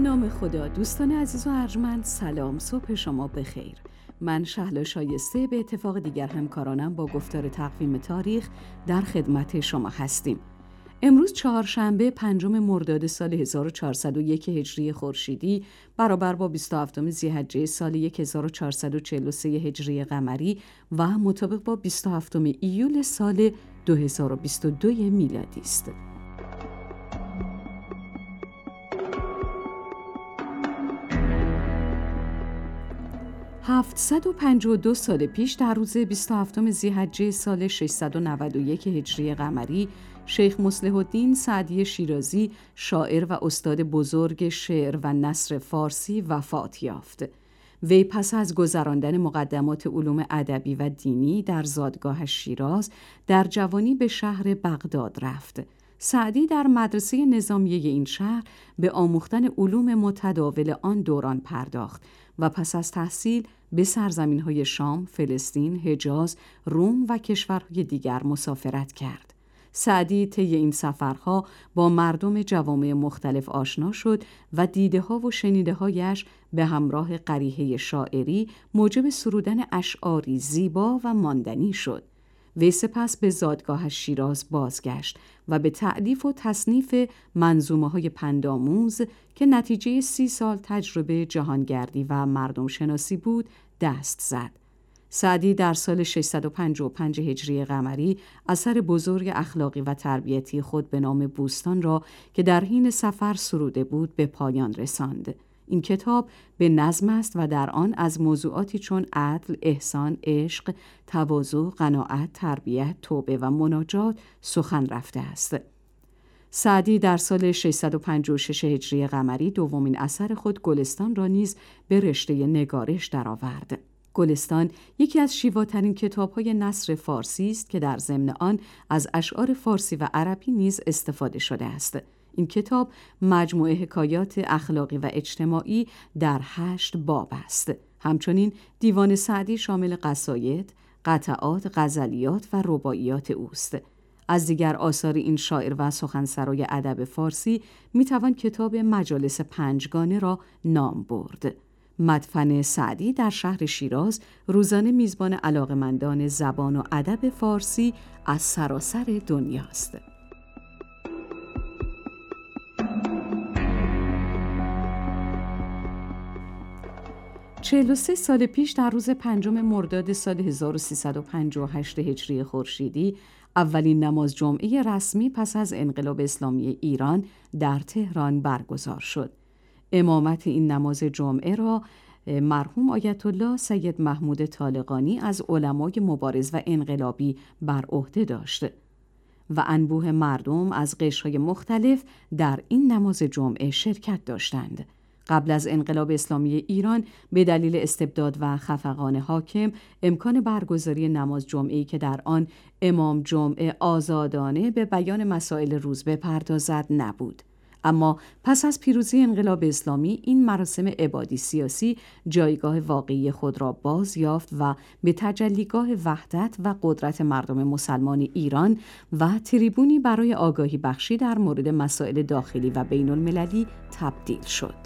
نام خدا. دوستان عزیز و ارجمند، سلام، صبح شما بخیر. من شهلا شایسته به اتفاق دیگر همکارانم با گفتار تقویم تاریخ در خدمت شما هستیم. امروز چهارشنبه 5 مرداد سال 1401 هجری خورشیدی برابر با 27 ذی‌حجه سال 1443 هجری قمری و مطابق با 27 ایول سال 2022 میلادی است. 752 سال پیش در روز 27 ذی‌حجه سال 691 هجری قمری شیخ مصلح الدین سعدی شیرازی، شاعر و استاد بزرگ شعر و نثر فارسی وفات یافت. وی پس از گذراندن مقدمات علوم ادبی و دینی در زادگاه شیراز در جوانی به شهر بغداد رفت. سعدی در مدرسه نظامیه این شهر به آموختن علوم متداول آن دوران پرداخت و پس از تحصیل به سرزمین‌های شام، فلسطین، حجاز، روم و کشورهای دیگر مسافرت کرد. سعدی طی این سفرها با مردم جوامع مختلف آشنا شد و دیده‌ها و شنیده‌هایش به همراه قریحه شاعری موجب سرودن اشعاری زیبا و ماندنی شد. وی سپس به زادگاه شیراز بازگشت و به تألیف و تصنیف منظومه‌های پندآموز که نتیجه 30 سال تجربه جهانگردی و مردم شناسی بود دست زد. سعدی در سال 655 هجری قمری اثر بزرگ اخلاقی و تربیتی خود به نام بوستان را که در حین سفر سروده بود به پایان رساند. این کتاب به نظم است و در آن از موضوعاتی چون عدل، احسان، عشق، تواضع، قناعت، تربیت، توبه و مناجات سخن رفته است. سعدی در سال 656 هجری قمری دومین اثر خود گلستان را نیز به رشته نگارش درآورد. گلستان یکی از شیواترین کتاب‌های نثر فارسی است که در ضمن آن از اشعار فارسی و عربی نیز استفاده شده است. این کتاب مجموعه حکایات اخلاقی و اجتماعی در 8 باب است. همچنین دیوان سعدی شامل قصاید، قطعات، غزلیات و رباعیات اوست. از دیگر آثار این شاعر و سخنسرای ادب فارسی میتوان کتاب مجالس پنجگانه را نام برد. مدفن سعدی در شهر شیراز روزانه میزبان علاقه‌مندان زبان و ادب فارسی از سراسر دنیاست. 43 سال پیش در روز 5 مرداد سال 1358 هجری خورشیدی اولین نماز جمعه رسمی پس از انقلاب اسلامی ایران در تهران برگزار شد. امامت این نماز جمعه را مرحوم آیت الله سید محمود طالقانی از علمای مبارز و انقلابی بر عهده داشت و انبوه مردم از قشرهای مختلف در این نماز جمعه شرکت داشتند. قبل از انقلاب اسلامی ایران به دلیل استبداد و خفقان حاکم امکان برگزاری نماز جمعه‌ای که در آن امام جمعه آزادانه به بیان مسائل روز بپردازد نبود. اما پس از پیروزی انقلاب اسلامی این مراسم عبادی سیاسی جایگاه واقعی خود را باز یافت و به تجلیگاه وحدت و قدرت مردم مسلمان ایران و تریبونی برای آگاهی بخشی در مورد مسائل داخلی و بین المللی تبدیل شد.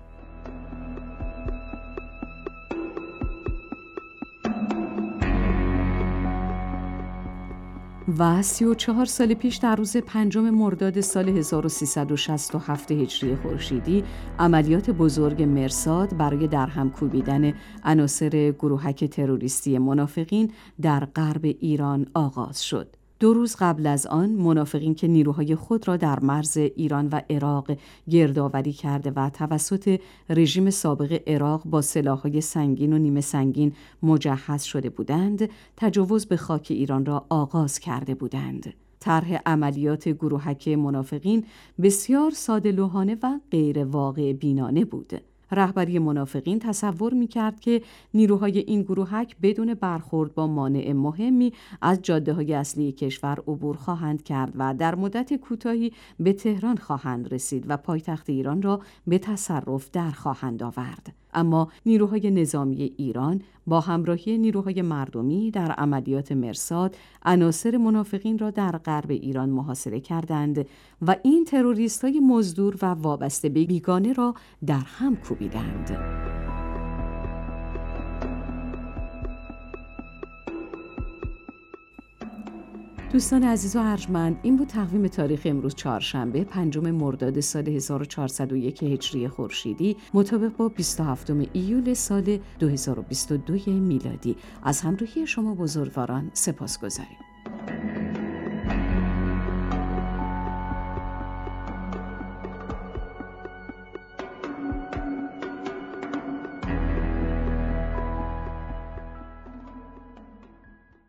و 34 سال پیش در روز 5 مرداد سال 1367 هجری خورشیدی عملیات بزرگ مرصاد برای درهم کوبیدن عناصر گروهک تروریستی منافقین در غرب ایران آغاز شد. 2 روز قبل از آن منافقین که نیروهای خود را در مرز ایران و عراق گردآوری کرده و توسط رژیم سابق عراق با سلاح‌های سنگین و نیمه سنگین مجهز شده بودند، تجاوز به خاک ایران را آغاز کرده بودند. طرح عملیات گروهک منافقین بسیار ساده‌لوحانه و غیر واقع بینانه بود. رهبری منافقین تصور می‌کرد که نیروهای این گروهک بدون برخورد با مانع مهمی از جاده‌های اصلی کشور عبور خواهند کرد و در مدت کوتاهی به تهران خواهند رسید و پایتخت ایران را به تصرف در خواهند آورد. اما نیروهای نظامی ایران با همراهی نیروهای مردمی در عملیات مرصاد عناصر منافقین را در غرب ایران محاصره کردند و این تروریست‌های مزدور و وابسته به بیگانه را در هم کوبیدند. دوستان عزیز و ارجمند، این بود تقویم تاریخ امروز چهارشنبه 5 مرداد سال 1401 هجری خورشیدی مطابق با 27 ایول سال 2022 میلادی. از همراهی شما بزرگواران سپاسگزاریم.